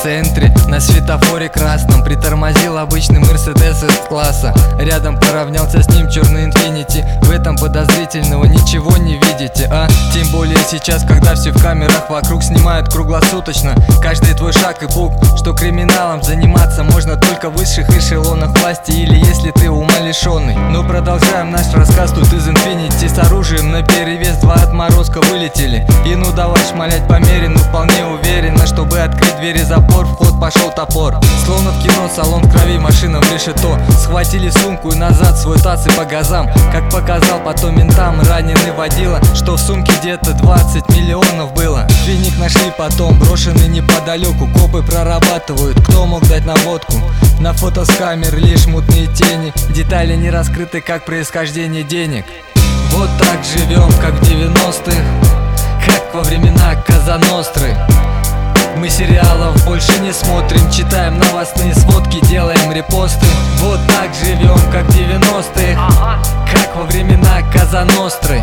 центре, на светофоре красном притормозил обычный Мерседес С-класса. Рядом поравнялся с ним черный Инфинити. В этом подозрительного ничего не видите, а? Тем более сейчас, когда все в камерах вокруг снимают круглосуточно каждый твой шаг и пук. Что криминалом заниматься можно только в высших эшелонах власти, или если ты ума лишенный. Но продолжаем наш рассказ. Тут из Инфинити с оружием наперевес два отморозка вылетели. И ну давай шмалять по мере, но вполне уверенно, чтобы открыть двери запор, в ход пошел топор. Словно в кино, салон в крови, машина в решето. Схватили сумку и назад свой таз и по газам. Как показал потом ментам раненый водила, что в сумке где-то 20 миллионов было. Финик нашли потом, брошенный неподалеку. Копы прорабатывают, кто мог дать наводку. На фото с камер лишь мутные тени, детали не раскрыты, как происхождение денег. Вот так живем, как в 90-х, как во времена Коза-Ностры. Мы сериалов больше не смотрим, читаем новостные сводки, делаем репосты. Вот так живем, как в 90-х, как во времена Коза-Ностры.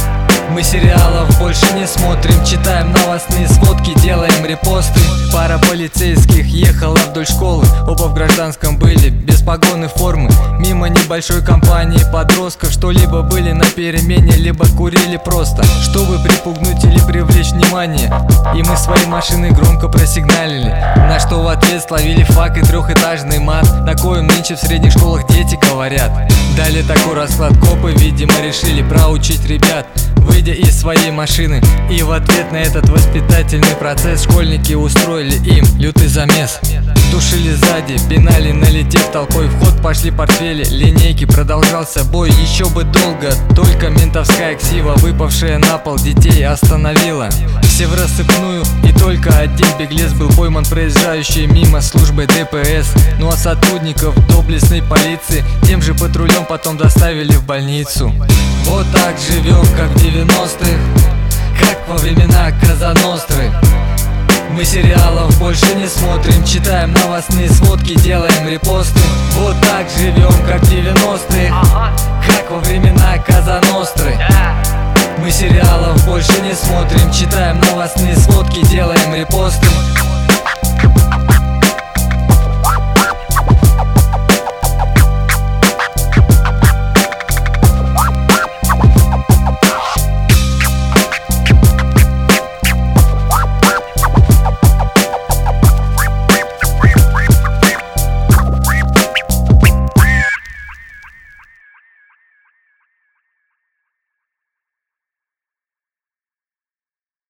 Мы сериалов больше не смотрим, читаем новостные сводки, делаем репосты. Пара полицейских ехала вдоль школы, оба в гражданском были, без погоны формы. Мимо небольшой компании подростков, что либо были на перемене, либо курили просто, чтобы припугнуть или привлечь внимание. И мы своей машиной громко просигналили, на что в ответ словили фак и трехэтажный мат, на коем нынче в средних школах дети говорят. Дали такой расклад, копы, видимо, решили проучить ребят, выйдя из своей машины. И в ответ на этот воспитательный процесс школьники устроили им лютый замес. Душили сзади, пинали, налетев толпой, в ход пошли портфели, линейки, продолжался бой еще бы долго. Только ментовская ксива, выпавшая на пол, детей остановила. Все в рассыпную, и только один беглец был пойман проезжающей мимо службой ДПС. Ну а сотрудников доблестной полиции тем же патрулем потом доставили в больницу. Вот так живем, как в 90-х, как во времена Коза-Ностры. Мы сериалов больше не смотрим, читаем новостные сводки, делаем репосты. Вот так живем, как в 90-х, как во времена Коза-Ностры. Мы сериалов больше не смотрим, читаем новостные сводки, делаем репосты.